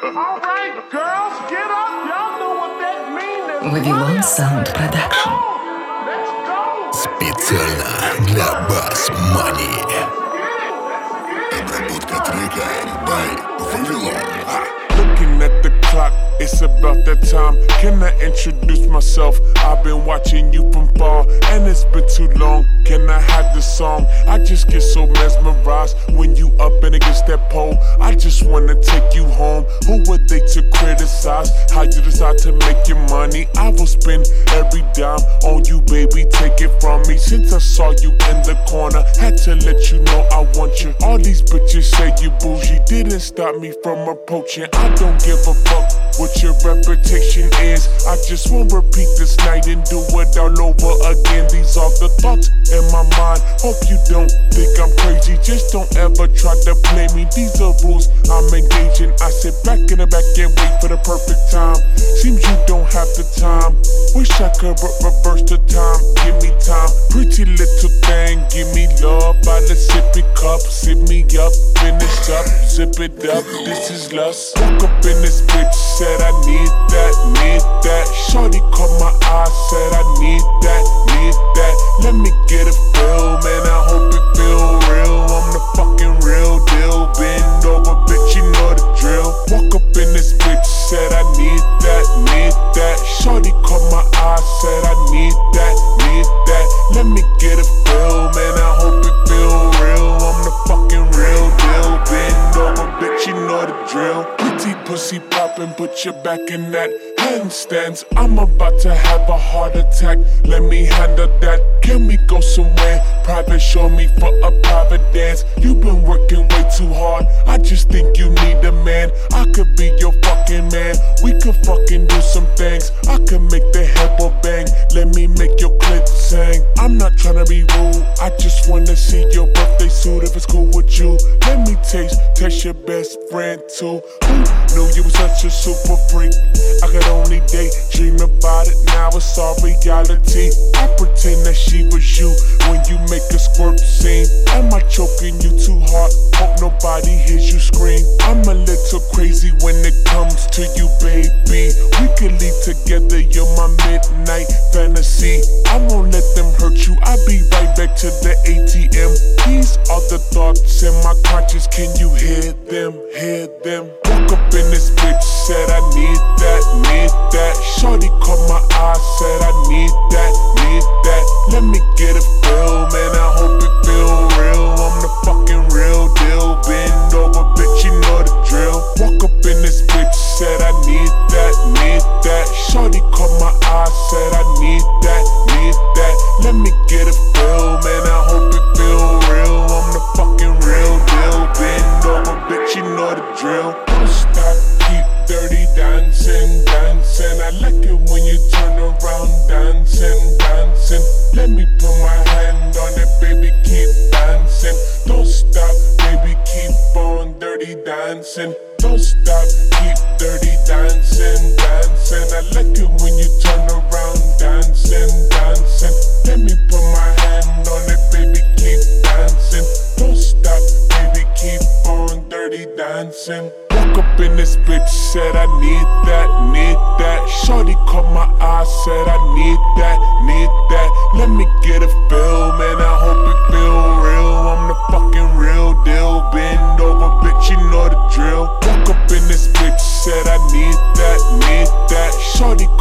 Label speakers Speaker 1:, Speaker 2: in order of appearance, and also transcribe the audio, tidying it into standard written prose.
Speaker 1: Alright, girls, get up. Y'all know what that means.
Speaker 2: Вавилон Sound Production.
Speaker 1: Let's go.
Speaker 3: Специально для Bass Money. Обработка трека by Вавилон.
Speaker 4: Looking at the clock, it's about that time. Can I introduce myself? I've been watching you from far, and it's been too long. Can I have the song? I just get so mesmerized when you up and against that pole. I just wanna take you home. Who were they to criticize how you decide to make your money? I will spend every dime on you, baby. Take it from me. Since I saw you in the corner, had to let you know I want you. All these bitches say you bougie, didn't stop me from approaching. I don't give a fuck what your reputation is. I just won't repeat this night and do it all over again. These are the thoughts in my mind. Hope you don't think I'm crazy. Just don't ever try to play me. These are rules I'm engaging. I sit back in the back and wait for the perfect time. Seems you don't have the time. Wish I could reverse the time. Give me time. Pretty little thing. Give me love by the sippy cup. Sip me up. Finish up. Zip it up. This is lust. Woke up in this bitch. Said I need that, need that. Shorty caught my eye, said I need that, need that. Let me get a feel, man, I hope it feel real. I'm the fucking real deal. Bend over, bitch, you know the drill. Walk up in this bitch, said I need that, need that. Shorty caught my eye, said I need that, need that. Let me get a feel, man, I hope it feel real. I'm the fucking real deal. Bend over, bitch, you know the drill. Pretty pussy poppin', put your back in that handstands. I'm about to have a heart attack. Let me handle that. Can we go somewhere private? Show me for a private dance. You've been working way too hard. I just think you need a man. I could be your fucking man. We could fucking do some things. I could make the headboard bang. Let me make your clit sing. I'm not tryna be rude. I just wanna see your birthday suit if it's cool with you. Let me test your best friend too. Who knew you was such a super freak? I could only daydream about it. Now it's all reality. I pretend that she was you when you make a squirt scene. Am I choking you too hard? Hope nobody hears you scream. I'm a little crazy when it comes to you, baby. We could leave together, you're my midnight fantasy. I won't let them hurt you, I'll be right back to the ATM. These are the thoughts in my conscience, can you hear them, hear them? Woke up in this bitch, said I need that, need that. Shorty caught my eye, said I need that, need that. Let me get a feel, man, I hope it feel real. I'm the fucking real deal. Bend over, bitch, you know the drill. Walk up in this bitch, said I need that, need that. Shorty caught my eye, said I need that, need that. Let me get a feel, man, I hope it feel real. I'm the fucking real deal. Bend over, bitch, you know the drill. Don't stop, keep dirty dancing, dancing. I like it when you turn around dancing, dancing. Let me put my hand on it, baby, keep dancing. Don't stop, baby, keep on dirty dancing. Don't stop, keep dirty dancing, dancing. I like it when you turn around dancing, dancing. Let me put my hand on it, baby, keep dancing. Don't stop, baby, keep on dirty dancing. Woke up in this bitch, said I need that, need that. Shorty caught my eye, said I need that, need that. Let me get a feel, man, I hope it feel real. I'm the fucking real deal. Bend over, bitch, you know the drill. Woke up in this bitch, said I need that, need that. Shorty